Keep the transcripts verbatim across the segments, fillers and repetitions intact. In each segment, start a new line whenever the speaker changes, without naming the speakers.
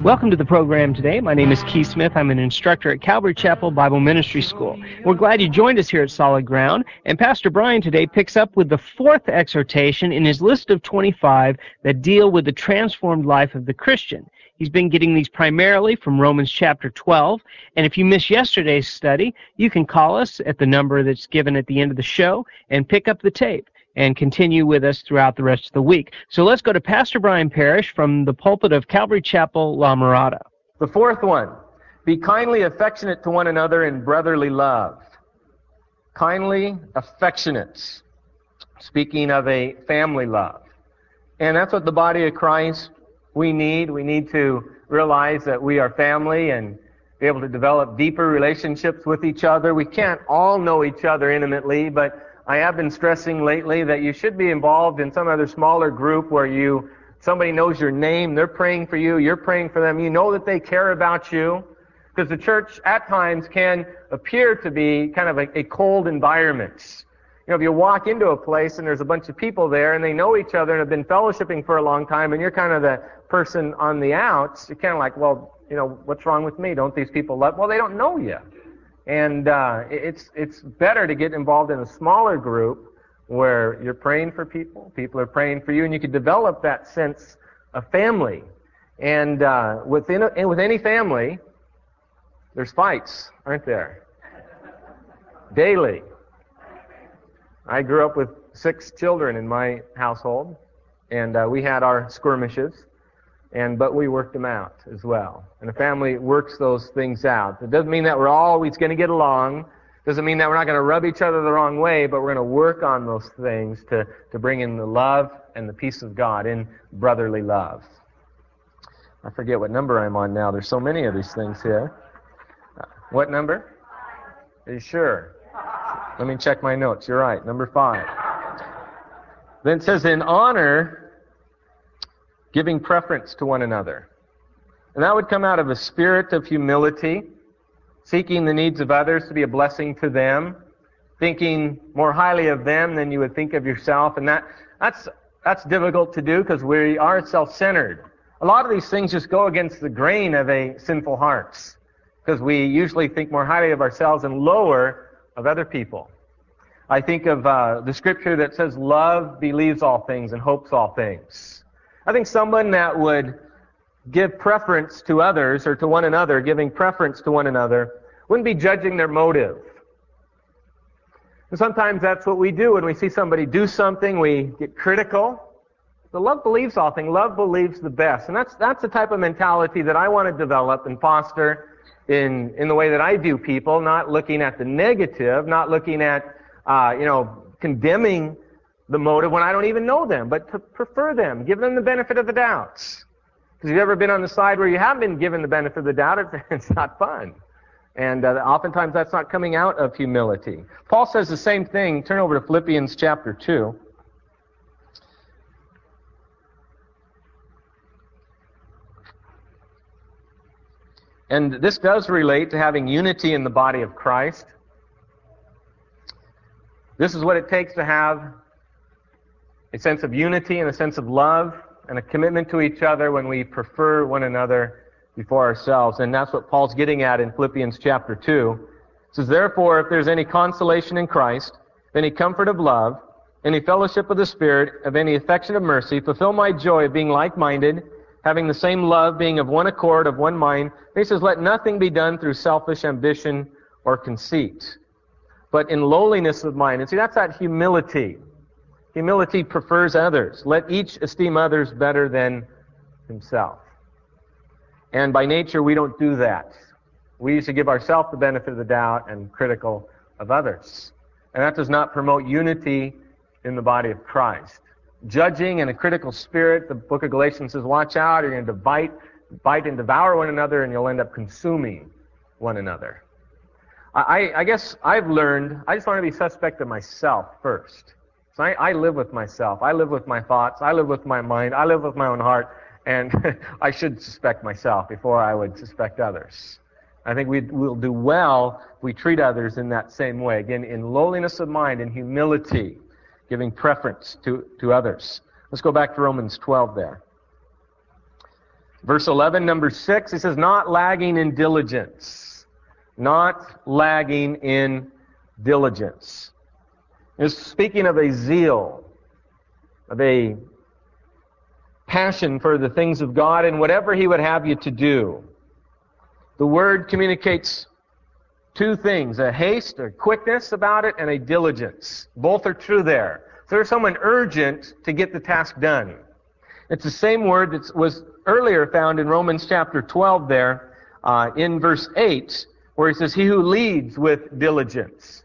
Welcome to the program today. My name is Keith Smith. I'm an instructor at Calvary Chapel Bible Ministry School. We're glad you joined us here at Solid Ground. And Pastor Brian today picks up with the fourth exhortation in his list of twenty-five that deal with the transformed life of the Christian. He's been getting these primarily from Romans chapter twelve. And if you missed yesterday's study, you can call us at the number that's given at the end of the show and pick up the tape and continue with us throughout the rest of the week. So let's go to Pastor Brian Parrish from the pulpit of Calvary Chapel, La Mirada.
The fourth one, be kindly affectionate to one another in brotherly love. Kindly affectionate, speaking of a family love. And that's what the body of Christ we need. We need to realize that we are family and be able to develop deeper relationships with each other. We can't all know each other intimately, but I have been stressing lately that you should be involved in some other smaller group where you somebody knows your name, they're praying for you, you're praying for them, you know that they care about you. Because the church at times can appear to be kind of a, a cold environment. You know, if you walk into a place and there's a bunch of people there and they know each other and have been fellowshipping for a long time and you're kind of the person on the outs, you're kind of like, well, you know, what's wrong with me? Don't these people love? Well, they don't know you. And uh, it's it's better to get involved in a smaller group where you're praying for people, people are praying for you, and you can develop that sense of family. And uh, within a, and with any family, there's fights, aren't there? Daily. I grew up with six children in my household, and uh, we had our skirmishes. And but we worked them out as well. And the family works those things out. It doesn't mean that we're always going to get along. It doesn't mean that we're not going to rub each other the wrong way, but we're going to work on those things to, to bring in the love and the peace of God in brotherly love. I forget what number I'm on now. There's so many of these things here. What number? Are you sure? Let me check my notes. You're right. Number five. Then it says, in honor, giving preference to one another. And that would come out of a spirit of humility, seeking the needs of others to be a blessing to them, thinking more highly of them than you would think of yourself. And that that's that's difficult to do because we are self-centered. A lot of these things just go against the grain of a sinful heart because we usually think more highly of ourselves and lower of other people. I think of uh, the scripture that says, love believes all things and hopes all things. I think someone that would give preference to others or to one another, giving preference to one another, wouldn't be judging their motive. And sometimes that's what we do when we see somebody do something, we get critical. But love believes all things. Love believes the best. And that's that's the type of mentality that I want to develop and foster in, in the way that I view people, not looking at the negative, not looking at, uh, you know, condemning the motive when I don't even know them, but to prefer them, give them the benefit of the doubt. Because you've ever been on the side where you have been given the benefit of the doubt, it's not fun. And uh, oftentimes that's not coming out of humility. Paul says the same thing. Turn over to Philippians chapter two. And this does relate to having unity in the body of Christ. This is what it takes to have a sense of unity and a sense of love and a commitment to each other when we prefer one another before ourselves. And that's what Paul's getting at in Philippians chapter two. It says, therefore, if there's any consolation in Christ, any comfort of love, any fellowship of the Spirit, of any affection of mercy, fulfill my joy of being like-minded, having the same love, being of one accord, of one mind. He says, let nothing be done through selfish ambition or conceit, but in lowliness of mind. And see, that's that humility. Humility prefers others. Let each esteem others better than himself. And by nature, we don't do that. We usually give ourselves the benefit of the doubt and critical of others. And that does not promote unity in the body of Christ. Judging and a critical spirit, the book of Galatians says, watch out, you're going to bite, bite and devour one another, and you'll end up consuming one another. I, I guess I've learned, I just want to be suspect of myself first. So I, I live with myself. I live with my thoughts. I live with my mind. I live with my own heart. And I should suspect myself before I would suspect others. I think we will do well if we treat others in that same way. Again, in lowliness of mind and humility, giving preference to, to others. Let's go back to Romans twelve there. Verse eleven, number six, he says, not lagging in diligence. Not lagging in diligence. It's speaking of a zeal, of a passion for the things of God and whatever He would have you to do. The word communicates two things, a haste or quickness about it and a diligence. Both are true there. So there's someone urgent to get the task done. It's the same word that was earlier found in Romans chapter twelve there, uh, in verse eight, where he says, he who leads with diligence.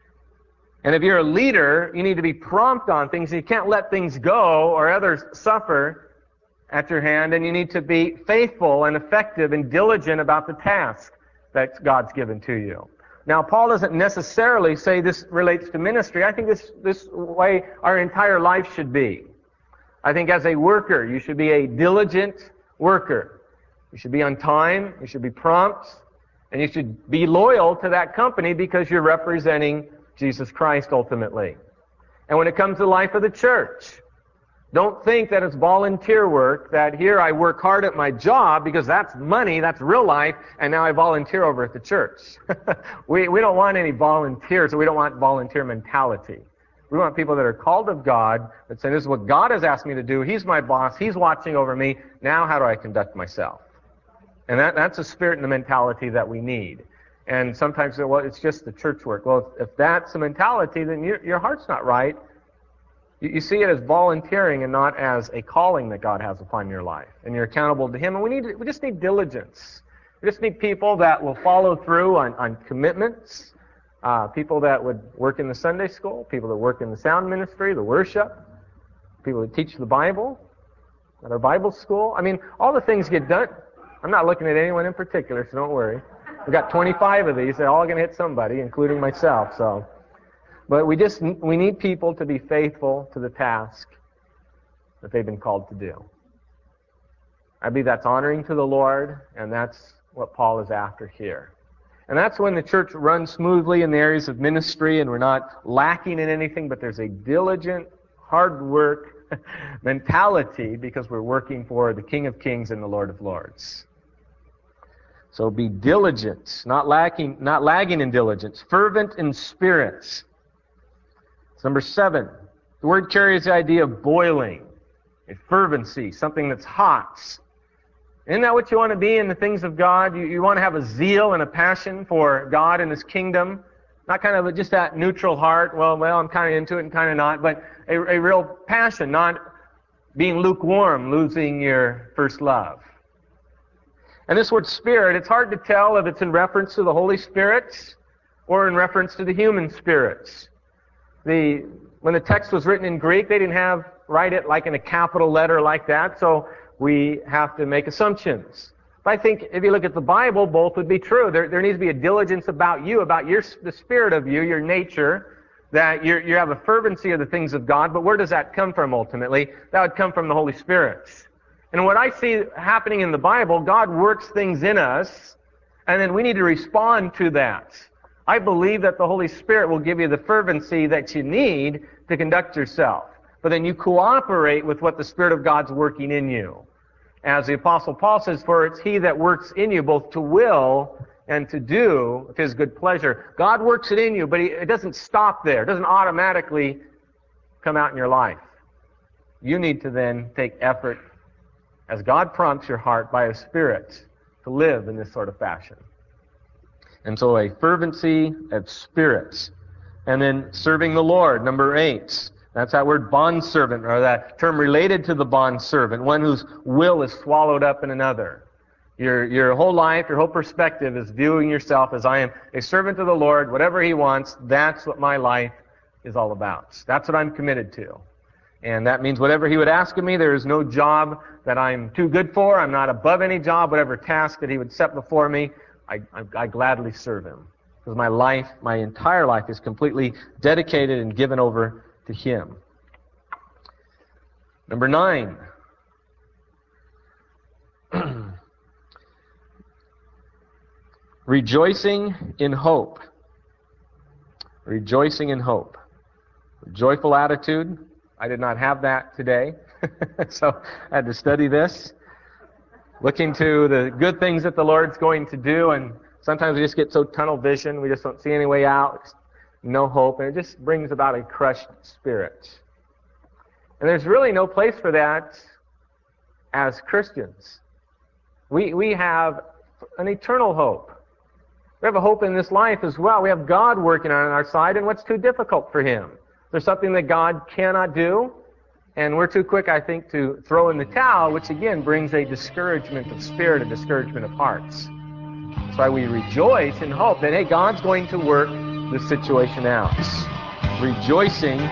And if you're a leader, you need to be prompt on things. You can't let things go or others suffer at your hand, and you need to be faithful and effective and diligent about the task that God's given to you. Now, Paul doesn't necessarily say this relates to ministry. I think this this way our entire life should be. I think as a worker, you should be a diligent worker. You should be on time, you should be prompt, and you should be loyal to that company because you're representing Jesus Christ ultimately. And when it comes to the life of the church, don't think that it's volunteer work, that here I work hard at my job because that's money, that's real life, and now I volunteer over at the church. we, we don't want any volunteers, so we don't want volunteer mentality. We want people that are called of God, that say, this is what God has asked me to do, He's my boss, He's watching over me, now how do I conduct myself? And that, that's a spirit and the mentality that we need. And sometimes, well, it's just the church work. Well, if, if that's the mentality, then your, your heart's not right. You, you see it as volunteering and not as a calling that God has upon your life. And you're accountable to Him. And we need, we just need diligence. We just need people that will follow through on, on commitments, uh, people that would work in the Sunday school, people that work in the sound ministry, the worship, people that teach the Bible at our Bible school. I mean, all the things get done. I'm not looking at anyone in particular, so don't worry. We've got twenty-five of these. They're all going to hit somebody, including myself. So, but we just we need people to be faithful to the task that they've been called to do. I believe that's honoring to the Lord, and that's what Paul is after here. And that's when the church runs smoothly in the areas of ministry, and we're not lacking in anything, but there's a diligent, hard work mentality because we're working for the King of Kings and the Lord of Lords. So be diligent, not lacking, not lagging in diligence, fervent in spirits. Number seven, the word carries the idea of boiling, a fervency, something that's hot. Isn't that what you want to be in the things of God? You, you want to have a zeal and a passion for God and His kingdom, not kind of just that neutral heart. Well, well, I'm kind of into it and kind of not, but a, a real passion, not being lukewarm, losing your first love. And this word spirit, it's hard to tell if it's in reference to the Holy Spirit or in reference to the human spirits. The, when the text was written in Greek, they didn't have, write it like in a capital letter like that, so we have to make assumptions. But I think if you look at the Bible, both would be true. There, there needs to be a diligence about you, about your, the spirit of you, your nature, that you're, you have a fervency of the things of God, but where does that come from ultimately? That would come from the Holy Spirit. And what I see happening in the Bible, God works things in us, and then we need to respond to that. I believe that the Holy Spirit will give you the fervency that you need to conduct yourself. But then you cooperate with what the Spirit of God's working in you. As the Apostle Paul says, for it's He that works in you both to will and to do of His good pleasure. God works it in you, but it doesn't stop there. It doesn't automatically come out in your life. You need to then take effort as God prompts your heart by His Spirit to live in this sort of fashion. And so a fervency of spirits. And then serving the Lord, number eight. That's that word bondservant, or that term related to the bondservant, one whose will is swallowed up in another. Your, your whole life, your whole perspective is viewing yourself as I am a servant of the Lord. Whatever He wants, that's what my life is all about. That's what I'm committed to. And that means whatever He would ask of me, there is no job that I'm too good for. I'm not above any job. Whatever task that He would set before me, I, I, I gladly serve Him. Because my life, my entire life is completely dedicated and given over to Him. Number nine. Rejoicing in hope. Rejoicing in hope. Joyful attitude. I did not have that today, so I had to study this. looking to the good things that the Lord's going to do, and sometimes we just get so tunnel vision, we just don't see any way out, no hope, and it just brings about a crushed spirit. And there's really no place for that as Christians. We, we have an eternal hope. We have a hope in this life as well. We have God working on our side, and what's too difficult for Him? There's something that God cannot do, and we're too quick, I think, to throw in the towel, which again brings a discouragement of spirit, a discouragement of hearts. That's why we rejoice and hope that, hey, God's going to work the situation out. Rejoicing